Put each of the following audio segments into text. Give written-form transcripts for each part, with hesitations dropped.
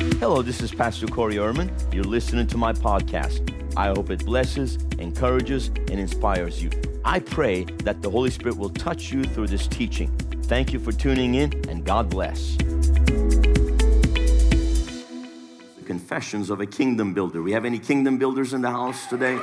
Hello, this is Pastor Corey Ehrman. You're listening to my podcast. I hope it blesses, encourages, and inspires you. I pray that the Holy Spirit will touch you through this teaching. Thank you for tuning in, and God bless. The Confessions of a Kingdom Builder. We have any kingdom builders in the house today?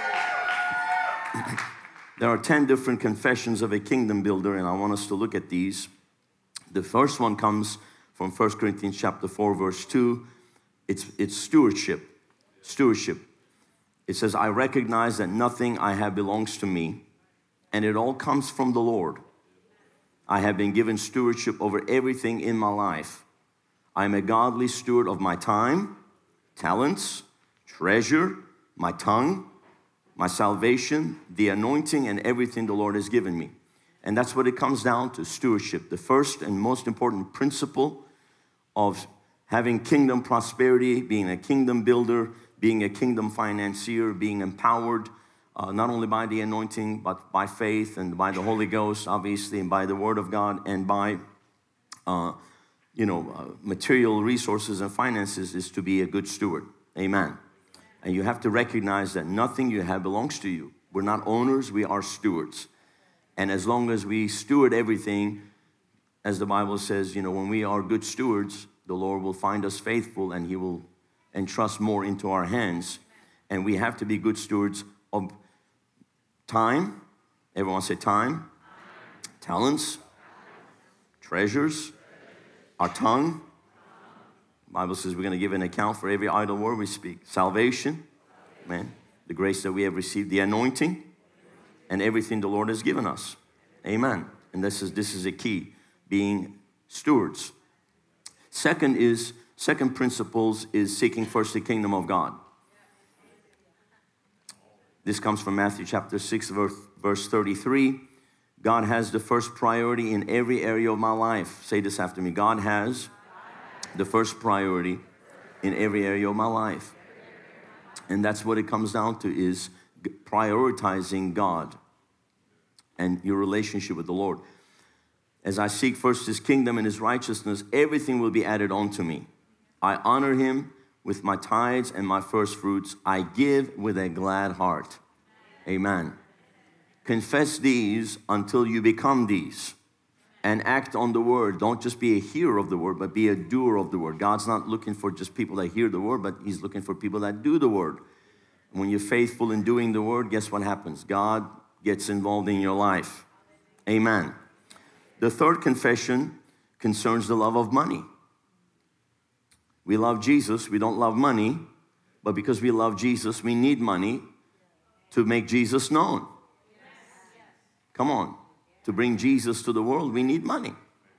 There are 10 different confessions of a kingdom builder, and I want us to look at these. The first one comes from 1 Corinthians chapter 4, verse 2. It's stewardship. Stewardship. It says, I recognize that nothing I have belongs to me, and it all comes from the Lord. I have been given stewardship over everything in my life. I am a godly steward of my time, talents, treasure, my tongue, my salvation, the anointing, and everything the Lord has given me. And that's what it comes down to, stewardship. The first and most important principle of having kingdom prosperity, being a kingdom builder, being a kingdom financier, being empowered, not only by the anointing, but by faith and by the Holy Ghost, obviously, and by the Word of God, and by, material resources and finances, is to be a good steward. Amen. And you have to recognize that nothing you have belongs to you. We're not owners, we are stewards. And as long as we steward everything, as the Bible says, when we are good stewards, the Lord will find us faithful and He will entrust more into our hands. And we have to be good stewards of time. Everyone say time. Talents. Treasures. Our tongue. The Bible says we're going to give an account for every idle word we speak. Salvation. Amen. The grace that we have received. The anointing. And everything the Lord has given us. Amen. And this is a key. Being stewards. Second principles is seeking first the kingdom of God. This comes from Matthew chapter 6, verse 33. God has the first priority in every area of my life. Say this after me. God has the first priority in every area of my life. And that's what it comes down to, is prioritizing God and your relationship with the Lord. As I seek first His kingdom and His righteousness, everything will be added on to me. I honor Him with my tithes and my first fruits. I give with a glad heart. Amen. Confess these until you become these, and act on the word. Don't just be a hearer of the word, but be a doer of the word. God's not looking for just people that hear the word, but He's looking for people that do the word. When you're faithful in doing the word, guess what happens? God gets involved in your life. Amen. The third confession concerns the love of money. We love Jesus, we don't love money, but because we love Jesus, we need money to make Jesus known. Come on. To bring Jesus to the world, we need money.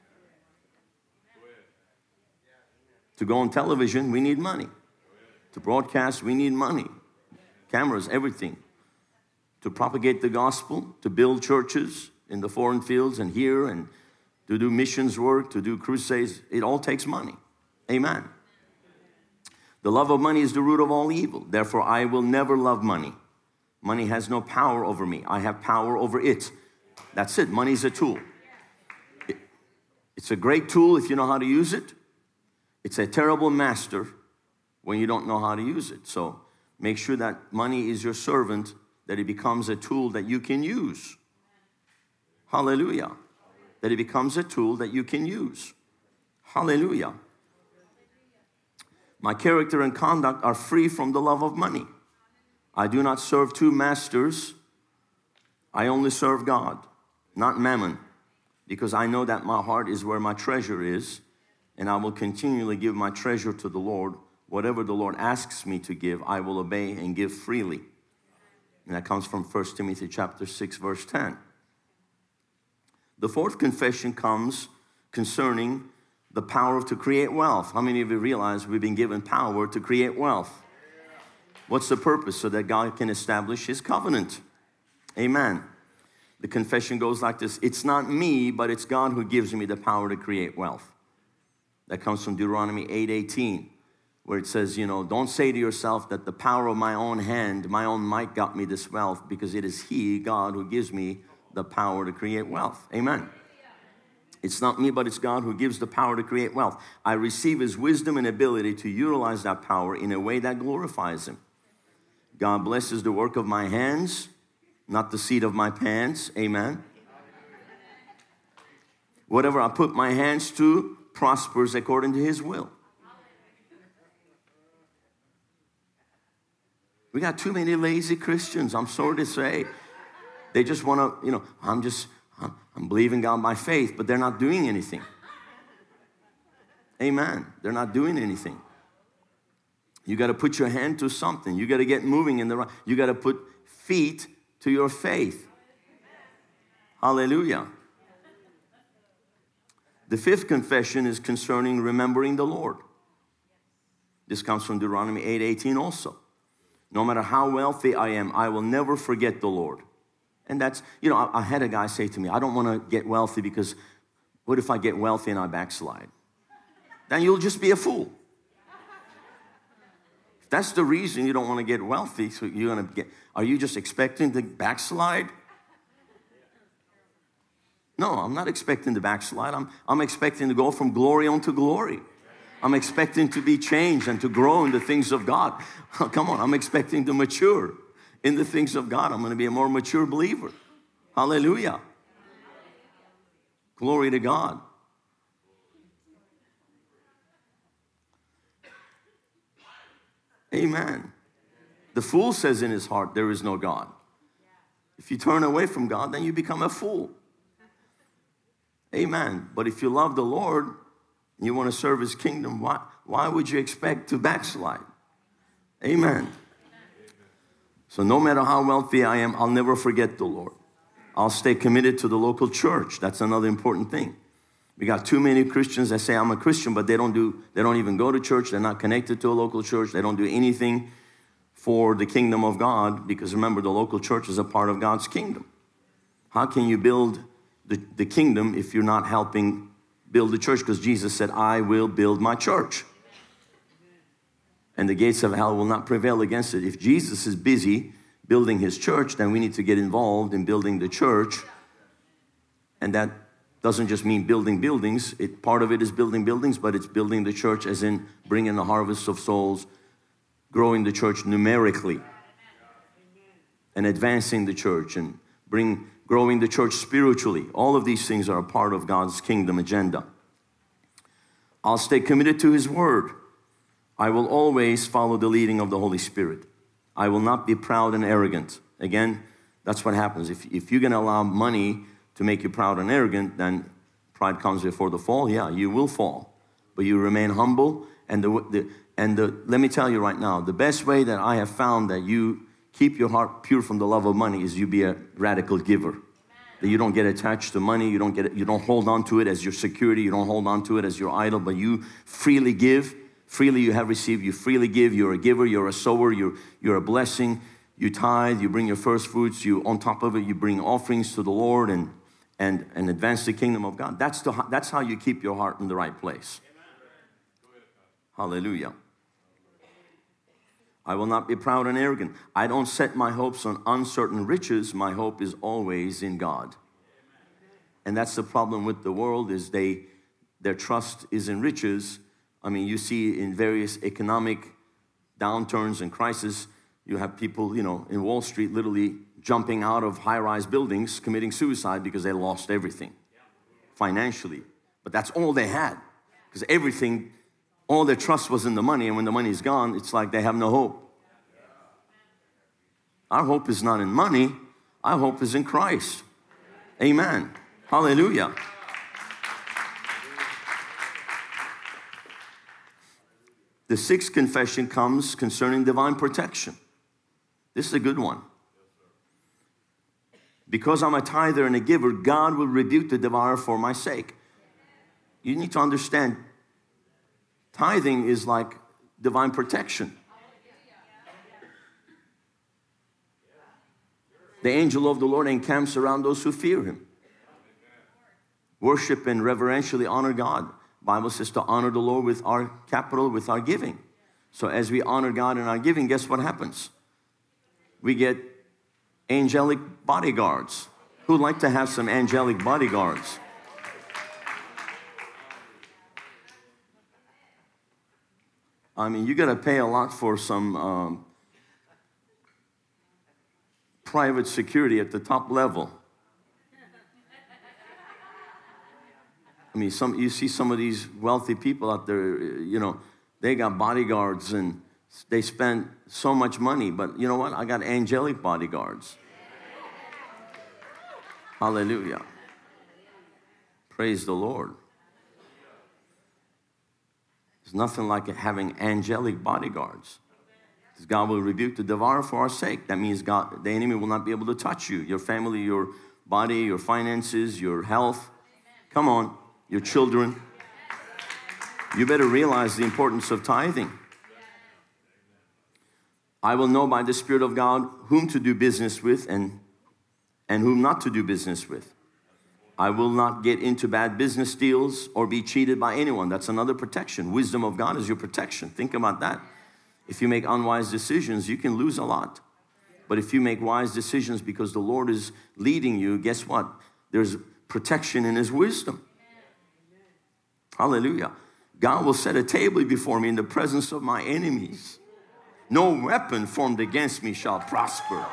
To go on television, we need money. To broadcast, we need money. Cameras, everything. To propagate the gospel, to build churches in the foreign fields and here, and to do missions work, to do crusades, it all takes money. Amen. The love of money is the root of all evil. Therefore, I will never love money. Money has no power over me. I have power over it. That's it. Money is a tool. It's a great tool if you know how to use it. It's a terrible master when you don't know how to use it. So make sure that money is your servant, that it becomes a tool that you can use. Hallelujah. That it becomes a tool that you can use. Hallelujah. My character and conduct are free from the love of money. I do not serve two masters. I only serve God, not mammon, because I know that my heart is where my treasure is, and I will continually give my treasure to the Lord. Whatever the Lord asks me to give, I will obey and give freely. And that comes from 1 Timothy chapter 6, verse 10. The fourth confession comes concerning the power to create wealth. How many of you realize we've been given power to create wealth? What's the purpose? So that God can establish His covenant. Amen. The confession goes like this. It's not me, but it's God who gives me the power to create wealth. That comes from Deuteronomy 8:18, where it says, don't say to yourself that the power of my own hand, my own might got me this wealth, because it is He, God, who gives me the power to create wealth. Amen. It's not me, but it's God who gives the power to create wealth. I receive His wisdom and ability to utilize that power in a way that glorifies Him. God blesses the work of my hands, not the seat of my pants. Amen. Whatever I put my hands to prospers according to His will. We got too many lazy Christians, I'm sorry to say. They just want to, I'm believing God by faith, but they're not doing anything. Amen. They're not doing anything. You got to put your hand to something. You got to get moving in the right. You got to put feet to your faith. Hallelujah. The fifth confession is concerning remembering the Lord. This comes from Deuteronomy 8:18 also. No matter how wealthy I am, I will never forget the Lord. And that's, I had a guy say to me, I don't want to get wealthy because what if I get wealthy and I backslide? Then you'll just be a fool. If that's the reason you don't want to get wealthy, so are you just expecting to backslide? No, I'm not expecting to backslide. I'm expecting to go from glory unto glory. I'm expecting to be changed and to grow in the things of God. Come on, I'm expecting to mature in the things of God. I'm going to be a more mature believer. Hallelujah. Glory to God. Amen. The fool says in his heart, there is no God. If you turn away from God, then you become a fool. Amen. But if you love the Lord and you want to serve His kingdom, why would you expect to backslide? Amen. So no matter how wealthy I am, I'll never forget the Lord. I'll stay committed to the local church. That's another important thing. We got too many Christians that say I'm a Christian, but they don't even go to church. They're not connected to a local church. They don't do anything for the kingdom of God, because remember, the local church is a part of God's kingdom. How can you build the kingdom if you're not helping build the church? Because Jesus said, I will build my church, and the gates of hell will not prevail against it. If Jesus is busy building His church, then we need to get involved in building the church. And that doesn't just mean building buildings. Part of it is building buildings, but it's building the church as in bringing the harvest of souls, growing the church numerically, and advancing the church, and growing the church spiritually. All of these things are a part of God's kingdom agenda. I'll stay committed to His word. I will always follow the leading of the Holy Spirit. I will not be proud and arrogant. Again, that's what happens. If you're going to allow money to make you proud and arrogant, then pride comes before the fall. Yeah, you will fall. But you remain humble. And let me tell you right now, the best way that I have found that you keep your heart pure from the love of money is you be a radical giver. That you don't get attached to money. You don't hold on to it as your security. You don't hold on to it as your idol, but you freely give. Freely you have received, you freely give. You're a giver, you're a sower, you're a blessing. You tithe, you bring your first fruits, on top of it, you bring offerings to the Lord and advance the kingdom of God. That's how you keep your heart in the right place. Hallelujah. I will not be proud and arrogant. I don't set my hopes on uncertain riches. My hope is always in God. And that's the problem with the world, is their trust is in riches. I mean, you see in various economic downturns and crises, you have people, in Wall Street literally jumping out of high-rise buildings, committing suicide because they lost everything financially. But that's all they had, because all their trust was in the money, and when the money's gone, it's like they have no hope. Our hope is not in money. Our hope is in Christ. Amen. Hallelujah. The sixth confession comes concerning divine protection. This is a good one. Because I'm a tither and a giver, God will rebuke the devourer for my sake. You need to understand, tithing is like divine protection. The angel of the Lord encamps around those who fear Him. Worship and reverentially honor God. Bible says to honor the Lord with our capital, with our giving. So as we honor God in our giving, guess what happens? We get angelic bodyguards. Who'd like to have some angelic bodyguards? I mean, you got to pay a lot for some private security at the top level. I mean, you see some of these wealthy people out there, you know, they got bodyguards and they spend so much money. But you know what? I got angelic bodyguards. Hallelujah. Praise the Lord. There's nothing like having angelic bodyguards. Because God will rebuke the devourer for our sake. That means the enemy will not be able to touch you, your family, your body, your finances, your health. Come on. Your children. You better realize the importance of tithing. I will know by the Spirit of God whom to do business with and whom not to do business with. I will not get into bad business deals or be cheated by anyone. That's another protection. Wisdom of God is your protection. Think about that. If you make unwise decisions, you can lose a lot. But if you make wise decisions because the Lord is leading you, guess what? There's protection in His wisdom. Hallelujah. God will set a table before me in the presence of my enemies. No weapon formed against me shall prosper.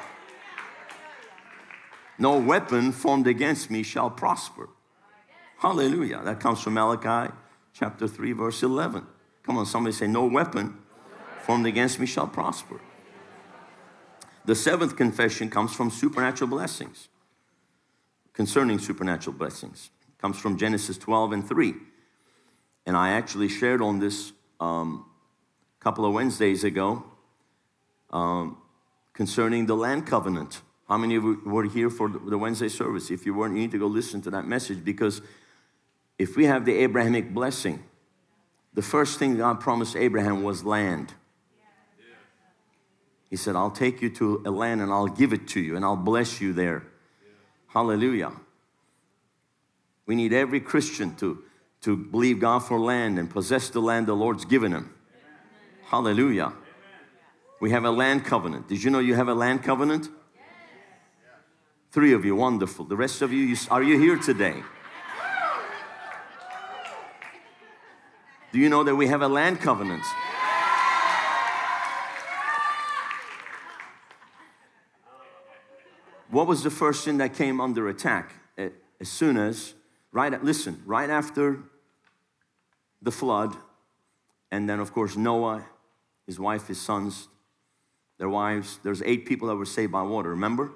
No weapon formed against me shall prosper. Hallelujah. That comes from Malachi chapter 3 verse 11. Come on, somebody say, no weapon formed against me shall prosper. The seventh confession comes from supernatural blessings. Concerning supernatural blessings. It comes from Genesis 12 and 3. And I actually shared on this a couple of Wednesdays ago concerning the land covenant. How many of you were here for the Wednesday service? If you weren't, you need to go listen to that message, because if we have the Abrahamic blessing, the first thing God promised Abraham was land. He said, I'll take you to a land and I'll give it to you and I'll bless you there. Hallelujah. We need every Christian to believe God for land and possess the land the Lord's given him. Hallelujah. We have a land covenant. Did you know you have a land covenant? 3 of you, wonderful. The rest of you, are you here today? Do you know that we have a land covenant? What was the first thing that came under attack? As soon as, right after the flood, and then of course Noah, his wife, his sons, their wives, there's 8 people that were saved by water, remember?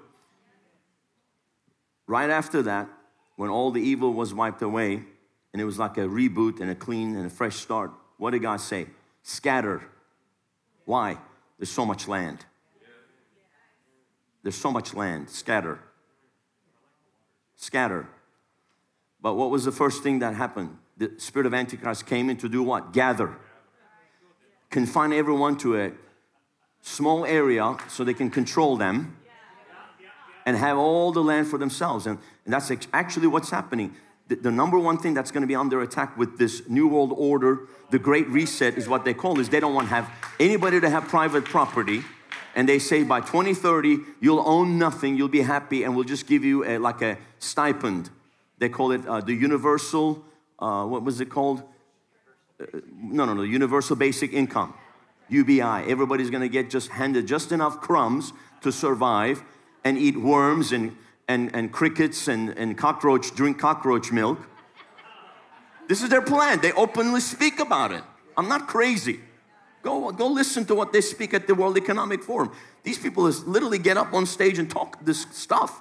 Right after that, when all the evil was wiped away, and it was like a reboot and a clean and a fresh start, what did God say? Scatter. Why? There's so much land. There's so much land. Scatter. Scatter. But what was the first thing that happened? The spirit of Antichrist came in to do what? Gather. Confine everyone to a small area so they can control them and have all the land for themselves. And that's actually what's happening. The number one thing that's going to be under attack with this New World Order, the Great Reset is what they call is they don't want to have anybody to have private property. And they say by 2030, you'll own nothing, you'll be happy, and we'll just give you like a stipend. They call it the universal, what was it called? Universal Basic Income, UBI. Everybody's going to get handed just enough crumbs to survive and eat worms and crickets and drink cockroach milk. This is their plan. They openly speak about it. I'm not crazy. Go listen to what they speak at the World Economic Forum. These people literally get up on stage and talk this stuff.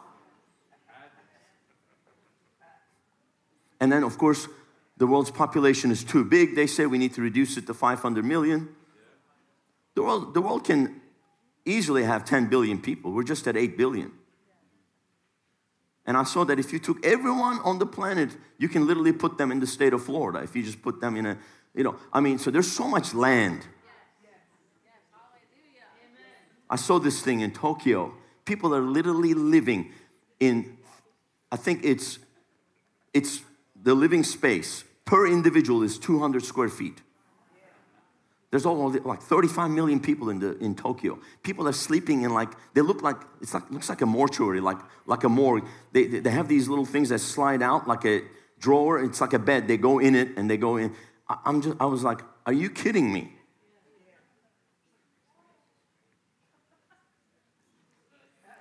And then, of course, the world's population is too big. They say we need to reduce it to 500 million. The world can easily have 10 billion people. We're just at 8 billion. And I saw that if you took everyone on the planet, you can literally put them in the state of Florida. If you just put them in so there's so much land. I saw this thing in Tokyo. People are literally living in, I think it's the living space per individual is 200 square feet. There's like 35 million people in Tokyo. People are sleeping in looks like a mortuary, like a morgue. They have these little things that slide out like a drawer. It's like a bed. They go in it and they go in. I was like, are you kidding me?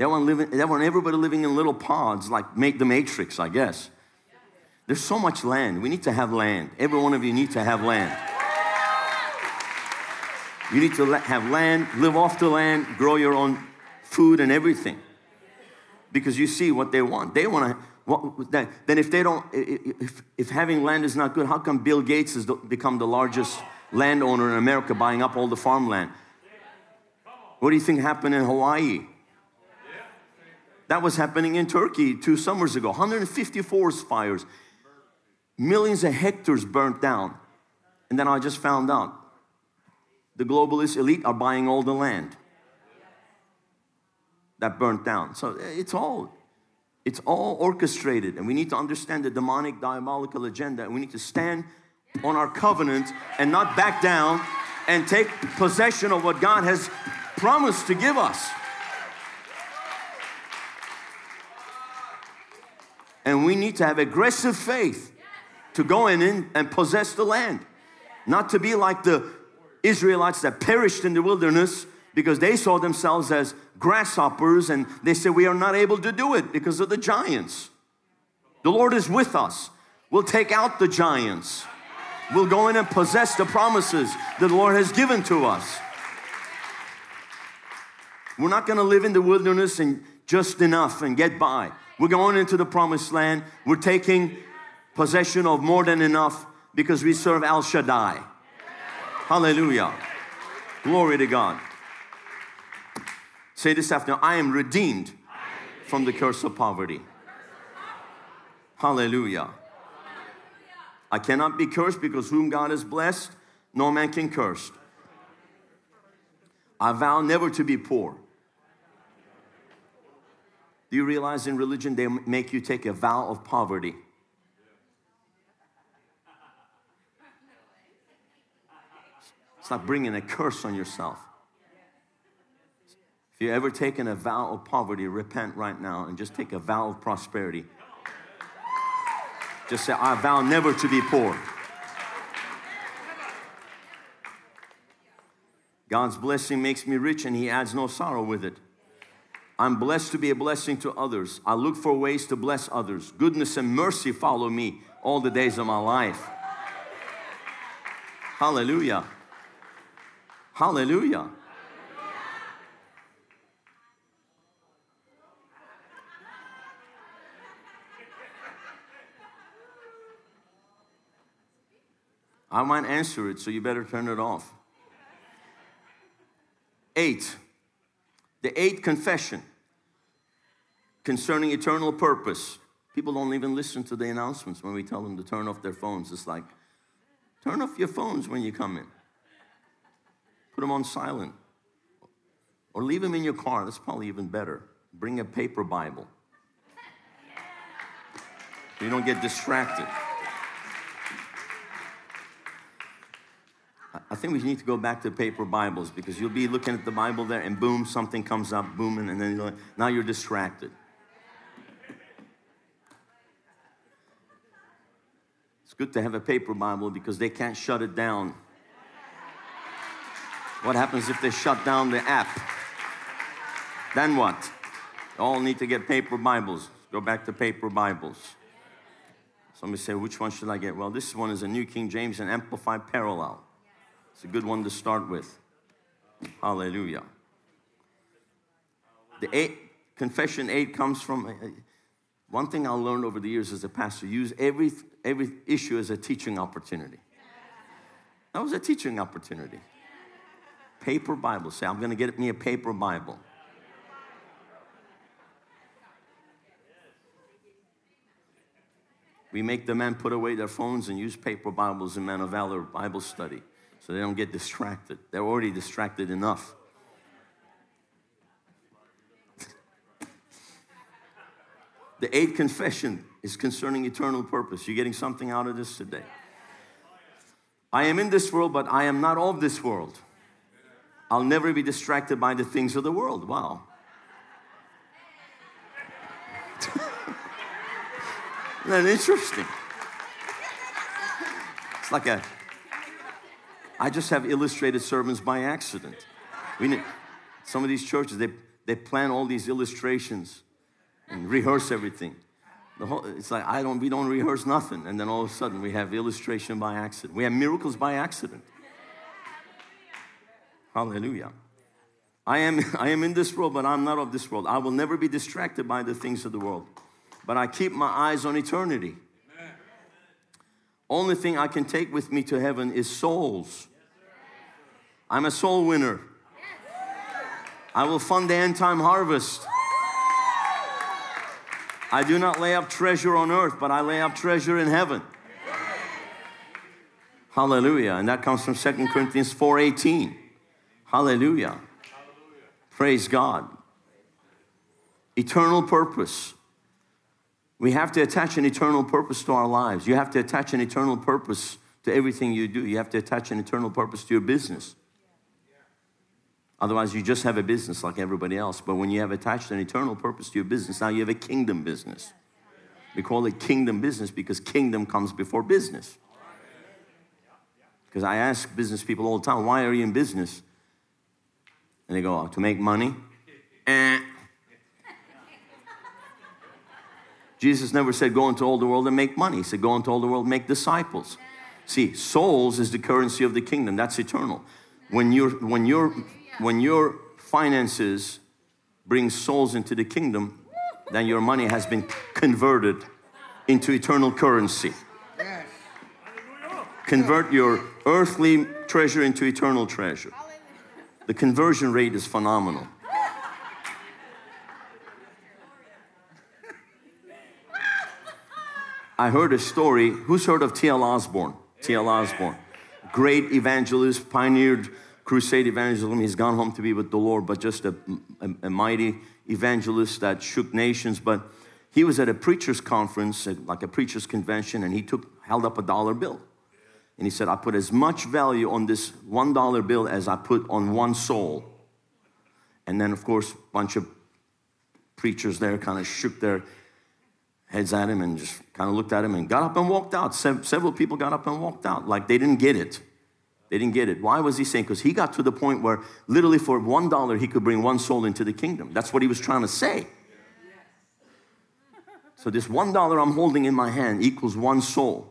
They want everybody living in little pods, like make the Matrix, I guess. There's so much land. We need to have land. Every one of you need to have land. You need to have land, live off the land, grow your own food and everything. Because you see what they want. They want to, then if they don't, if having land is not good, how come Bill Gates has become the largest landowner in America, buying up all the farmland? What do you think happened in Hawaii? That was happening in Turkey 2 summers ago. 150 forest fires. Millions of hectares burnt down. And then I just found out the globalist elite are buying all the land that burnt down. So it's all orchestrated. And we need to understand the demonic, diabolical agenda. And we need to stand on our covenant and not back down and take possession of what God has promised to give us. And we need to have aggressive faith to go in and possess the land. Not to be like the Israelites that perished in the wilderness because they saw themselves as grasshoppers and they said, we are not able to do it because of the giants. The Lord is with us. We'll take out the giants. We'll go in and possess the promises that the Lord has given to us. We're not going to live in the wilderness and just enough and get by. We're going into the promised land. We're taking possession of more than enough because we serve El Shaddai. Hallelujah. Glory to God. Say this afternoon, I am redeemed from the curse of poverty. Hallelujah. I cannot be cursed because whom God has blessed, no man can curse. I vow never to be poor. Do you realize in religion they make you take a vow of poverty? It's like bringing a curse on yourself. If you've ever taken a vow of poverty, repent right now and just take a vow of prosperity. Just say, I vow never to be poor. God's blessing makes me rich and He adds no sorrow with it. I'm blessed to be a blessing to others. I look for ways to bless others. Goodness and mercy follow me all the days of my life. Hallelujah. Hallelujah. I might answer it, so you better turn it off. 8. The 8th confession concerning eternal purpose. People don't even listen to the announcements when we tell them to turn off their phones. It's like, turn off your phones when you come in. Put them on silent. Or leave them in your car. That's probably even better. Bring a paper Bible. So you don't get distracted. I think we need to go back to paper Bibles because you'll be looking at the Bible there and boom, something comes up, booming, and then now you're distracted. It's good to have a paper Bible because they can't shut it down. What happens if they shut down the app? Then what? You all need to get paper Bibles. Go back to paper Bibles. Somebody say, which one should I get? Well, this one is a New King James and Amplified Parallel. It's a good one to start with. Hallelujah. The confession 8 comes from, one thing I learned over the years as a pastor, use every issue as a teaching opportunity. That was a teaching opportunity. Paper Bible. Say, I'm going to get me a paper Bible. We make the men put away their phones and use paper Bibles in Men of Valor Bible study so they don't get distracted. They're already distracted enough. The 8th confession is concerning eternal purpose. You getting something out of this today? I am in this world, but I am not of this world. I'll never be distracted by the things of the world. Wow. Isn't that interesting? It's like I just have illustrated sermons by accident. Some of these churches, they plan all these illustrations and rehearse everything. It's like we don't rehearse nothing, and then all of a sudden we have illustration by accident. We have miracles by accident. Hallelujah. I am in this world, but I'm not of this world. I will never be distracted by the things of the world, but I keep my eyes on eternity. Only thing I can take with me to heaven is souls. I'm a soul winner. I will fund the end time harvest. I do not lay up treasure on earth, but I lay up treasure in heaven. Hallelujah. And that comes from 2 Corinthians 4:18. Hallelujah. Praise God. Eternal purpose. We have to attach an eternal purpose to our lives. You have to attach an eternal purpose to everything you do. You have to attach an eternal purpose to your business. Otherwise, you just have a business like everybody else. But when you have attached an eternal purpose to your business, now you have a kingdom business. We call it kingdom business because kingdom comes before business. Because I ask business people all the time, why are you in business? And they go, oh, to make money. Jesus never said go into all the world and make money. He said go into all the world and make disciples. See, souls is the currency of the kingdom. That's eternal. When your finances bring souls into the kingdom, then your money has been converted into eternal currency. Convert your earthly treasure into eternal treasure. The conversion rate is phenomenal. I heard a story. Who's heard of T.L. Osborne? T.L. Osborne. Great evangelist, pioneered crusade evangelism. He's gone home to be with the Lord, but just a mighty evangelist that shook nations. But he was at a preacher's conference, like a preacher's convention, and he held up a dollar bill. And he said, I put as much value on this $1 bill as I put on one soul. And then, of course, a bunch of preachers there kind of shook their heads at him and just kind of looked at him and got up and walked out. Several people got up and walked out like they didn't get it. They didn't get it. Why was he saying? Because he got to the point where literally for $1 he could bring one soul into the kingdom. That's what he was trying to say. So this $1 I'm holding in my hand equals one soul.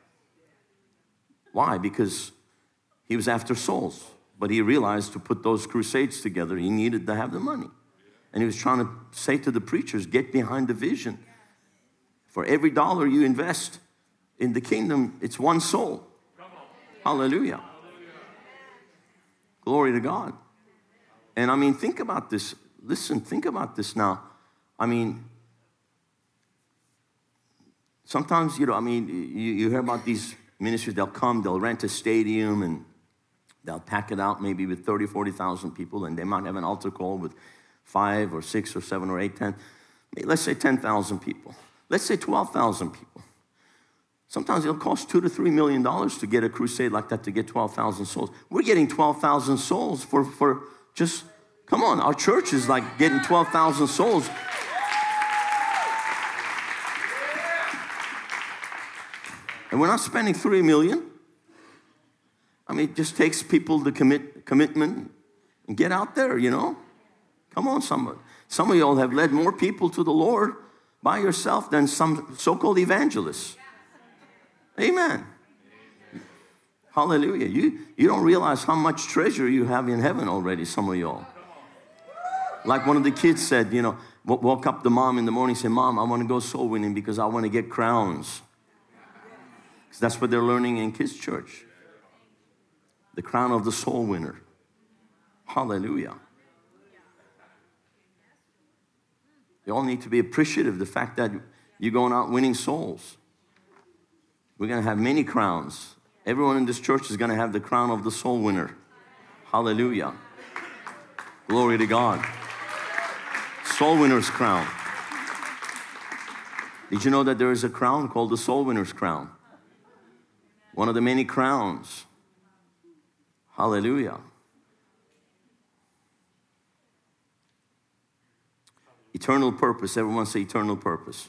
Why? Because he was after souls. But he realized to put those crusades together, he needed to have the money. And he was trying to say to the preachers, get behind the vision. For every dollar you invest in the kingdom, it's one soul. Hallelujah. Glory to God. And I mean, think about this. Listen, think about this now. I mean, sometimes, you hear about these ministries, they'll come, they'll rent a stadium, and they'll pack it out maybe with 30, 40,000 people, and they might have an altar call with 5 or 6 or 7 or 8, 10. Let's say 10,000 people. Let's say 12,000 people. Sometimes it'll cost $2 to $3 million to get a crusade like that, to get 12,000 souls. We're getting 12,000 souls for just, come on, our church is like getting 12,000 souls. And we're not spending $3 million. I mean, it just takes people to commitment and get out there, Come on, somebody. Some of y'all have led more people to the Lord by yourself than some so-called evangelists. Amen. Hallelujah. You don't realize how much treasure you have in heaven already, some of y'all. Like one of the kids said, woke up the mom in the morning and said, Mom, I want to go soul winning because I want to get crowns. Because that's what they're learning in kids' church. The crown of the soul winner. Hallelujah. You all need to be appreciative of the fact that you're going out winning souls. We're going to have many crowns. Everyone in this church is going to have the crown of the soul winner. Hallelujah. Glory to God. Soul winner's crown. Did you know that there is a crown called the soul winner's crown? One of the many crowns. Hallelujah. Eternal purpose. Everyone say eternal purpose.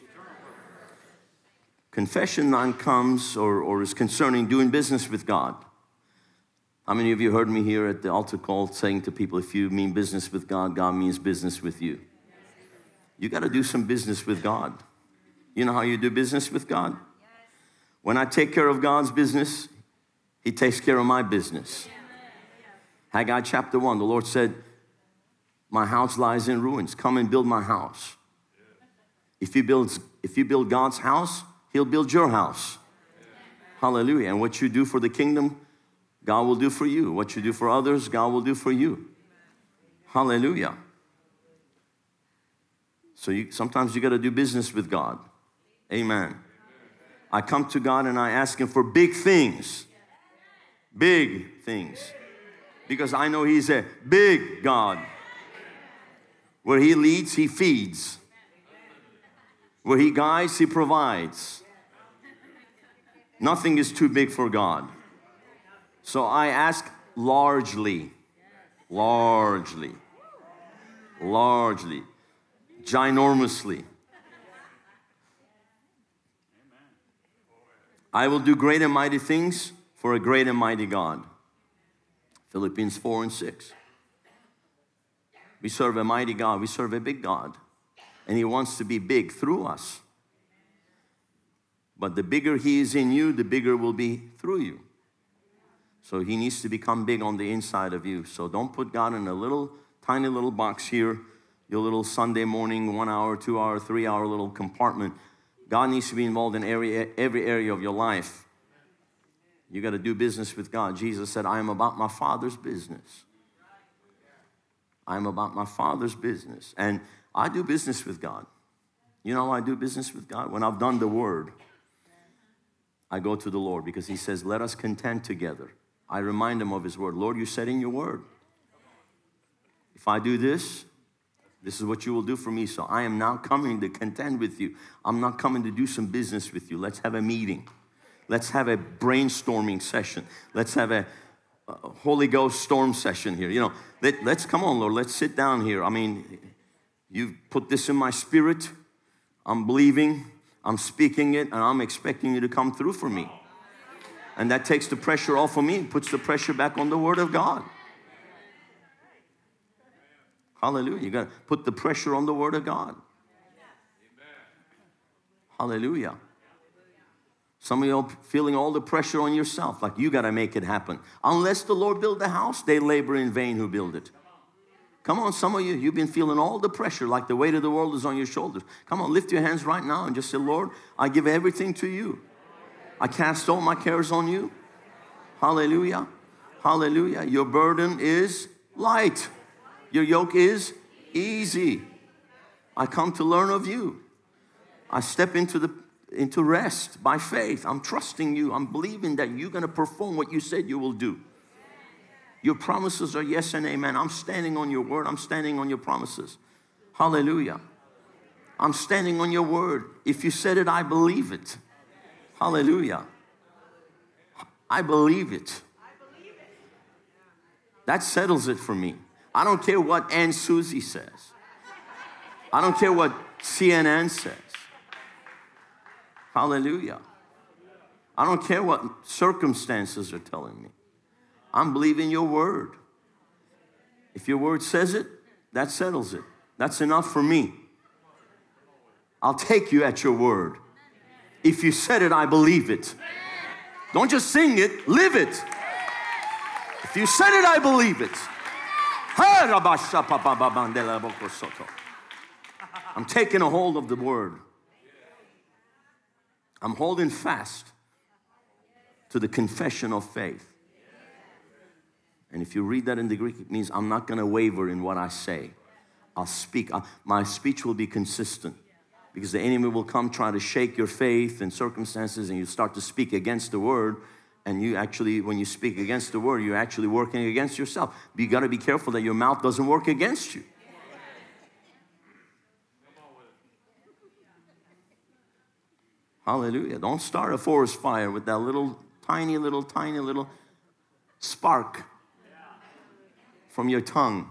Confession 9 comes or is concerning doing business with God. How many of you heard me here at the altar call saying to people, if you mean business with God, God means business with you? You got to do some business with God. You know how you do business with God? When I take care of God's business, He takes care of my business. Haggai chapter 1, the Lord said, my house lies in ruins. Come and build my house. If you build God's house, He'll build your house. Hallelujah. And what you do for the kingdom, God will do for you. What you do for others, God will do for you. Hallelujah. So sometimes you got to do business with God. Amen. I come to God and I ask Him for big things. Big things. Because I know He's a big God. Where He leads, He feeds. Where He guides, He provides. Nothing is too big for God. So I ask largely, ginormously. I will do great and mighty things for a great and mighty God. Philippians 4 and 6. We serve a mighty God. We serve a big God. And He wants to be big through us. But the bigger He is in you, the bigger will be through you. So He needs to become big on the inside of you. So don't put God in a little, tiny little box here, your little Sunday morning, 1 hour, 2 hour, 3 hour little compartment. God needs to be involved in every area of your life. You got to do business with God. Jesus said, I am about my Father's business. I am about my Father's business. And I do business with God. You know how I do business with God? When I've done the Word, I go to the Lord because He says, let us contend together. I remind Him of His Word. Lord, you said in your Word, if I do this, this is what you will do for me. So I am now coming to contend with you. I'm not coming to do some business with you. Let's have a meeting. Let's have a brainstorming session. Let's have a Holy Ghost storm session here. You know, let's come on, Lord. Let's sit down here. I mean, you've put this in my spirit. I'm believing. I'm speaking it. And I'm expecting you to come through for me. And that takes the pressure off of me. Puts the pressure back on the Word of God. Hallelujah. You got to put the pressure on the Word of God. Hallelujah. Some of you are feeling all the pressure on yourself, like you got to make it happen. Unless the Lord build the house, they labor in vain who build it. Come on, some of you, you've been feeling all the pressure, like the weight of the world is on your shoulders. Come on, lift your hands right now and just say, Lord, I give everything to you. I cast all my cares on you. Hallelujah. Hallelujah. Your burden is light. Your yoke is easy. I come to learn of you. I step into rest by faith. I'm trusting you. I'm believing that you're going to perform what you said you will do. Your promises are yes and amen. I'm standing on your word. I'm standing on your promises. Hallelujah. I'm standing on your word. If you said it, I believe it. Hallelujah. I believe it. That settles it for me. I don't care what Aunt Susie says. I don't care what CNN says. Hallelujah. I don't care what circumstances are telling me. I'm believing your word. If your word says it, that settles it. That's enough for me. I'll take you at your word. If you said it, I believe it. Don't just sing it, live it. If you said it, I believe it. I'm taking a hold of the word. I'm holding fast to the confession of faith. And if you read that in the Greek, it means I'm not going to waver in what I say. I'll speak. My speech will be consistent. Because the enemy will come try to shake your faith and circumstances, and you start to speak against the word. And you actually, when you speak against the word, you're actually working against yourself. But you got to be careful that your mouth doesn't work against you. Hallelujah. Don't start a forest fire with that little, tiny little spark from your tongue.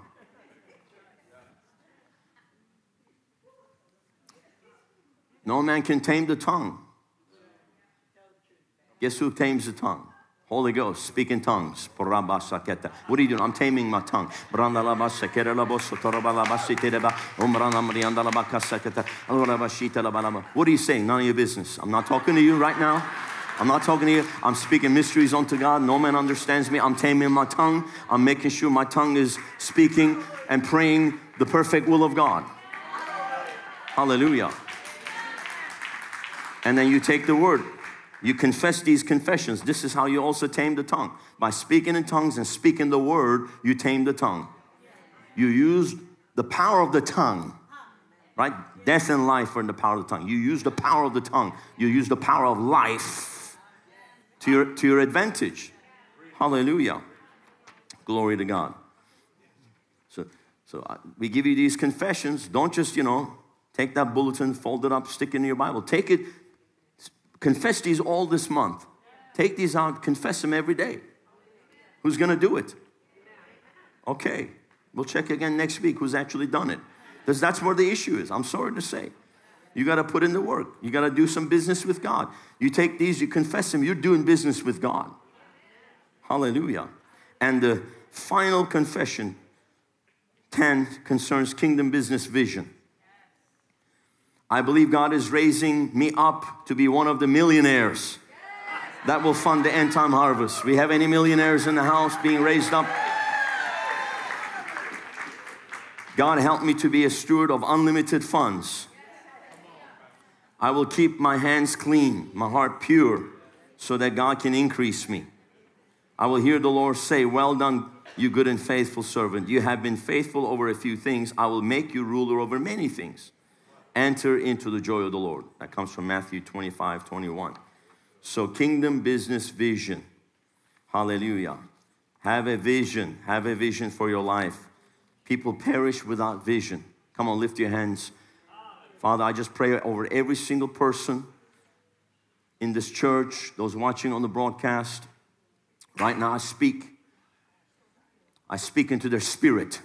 No man can tame the tongue. Guess who tames the tongue? Holy Ghost, speak in tongues. What are you doing? I'm taming my tongue. What are you saying? None of your business. I'm not talking to you right now. I'm not talking to you. I'm speaking mysteries unto God. No man understands me. I'm taming my tongue. I'm making sure my tongue is speaking and praying the perfect will of God. Hallelujah. And then you take the word. You confess these confessions. This is how you also tame the tongue. By speaking in tongues and speaking the word, you tame the tongue. You use the power of the tongue, right? Death and life are in the power of the tongue. You use the power of the tongue. You use the power of life to your advantage. Hallelujah. Glory to God. So we give you these confessions. Don't just, take that bulletin, fold it up, stick it in your Bible. Take it. Confess these all this month. Take these out, confess them every day. Who's going to do it? Okay, we'll check again next week who's actually done it. Because that's where the issue is. I'm sorry to say. You got to put in the work. You got to do some business with God. You take these, you confess them, you're doing business with God. Hallelujah. And the final confession, 10, concerns kingdom business vision. I believe God is raising me up to be one of the millionaires that will fund the end time harvest. We have any millionaires in the house being raised up? God help me to be a steward of unlimited funds. I will keep my hands clean, my heart pure, so that God can increase me. I will hear the Lord say, well done, you good and faithful servant. You have been faithful over a few things. I will make you ruler over many things. Enter into the joy of the Lord. That comes from Matthew 25:21. So kingdom business vision. Hallelujah. Have a vision. Have a vision for your life. People perish without vision. Come on, lift your hands. Father, I just pray over every single person in this church, those watching on the broadcast. Right now I speak into their spirit.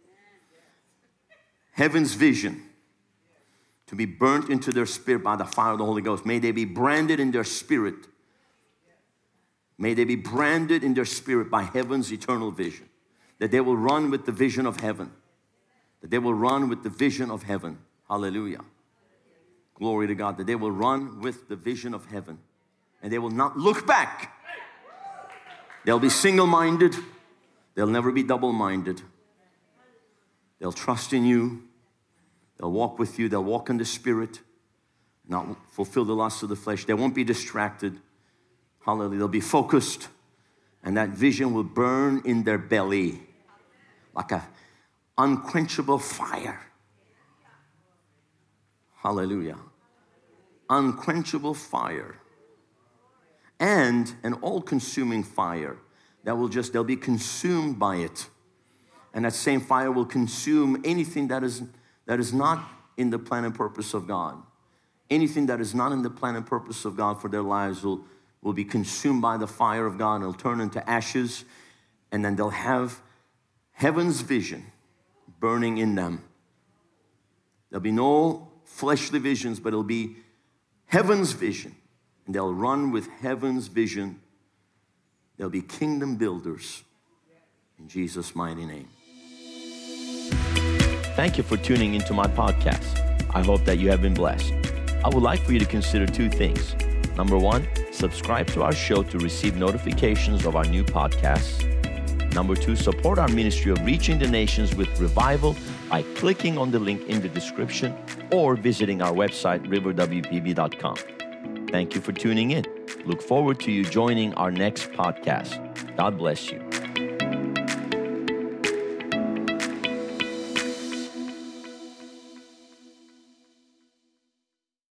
Heaven's vision to be burnt into their spirit by the fire of the Holy Ghost. May they be branded in their spirit. May they be branded in their spirit by heaven's eternal vision. That they will run with the vision of heaven. That they will run with the vision of heaven. Hallelujah. Glory to God. That they will run with the vision of heaven. And they will not look back. They'll be single-minded. They'll never be double-minded. They'll trust in you. They'll walk with you. They'll walk in the Spirit, not fulfill the lusts of the flesh. They won't be distracted. Hallelujah. They'll be focused, and that vision will burn in their belly like an unquenchable fire. Hallelujah. Unquenchable fire. And an all-consuming fire that they'll be consumed by it. And that same fire will consume anything that is not in the plan and purpose of God. Anything that is not in the plan and purpose of God for their lives will be consumed by the fire of God. It'll turn into ashes, and then they'll have heaven's vision burning in them. There'll be no fleshly visions, but it'll be heaven's vision. And they'll run with heaven's vision. They'll be kingdom builders in Jesus' mighty name. Thank you for tuning into my podcast. I hope that you have been blessed. I would like for you to consider two things. Number one, subscribe to our show to receive notifications of our new podcasts. Number two, support our ministry of reaching the nations with revival by clicking on the link in the description or visiting our website, riverwpb.com. Thank you for tuning in. Look forward to you joining our next podcast. God bless you.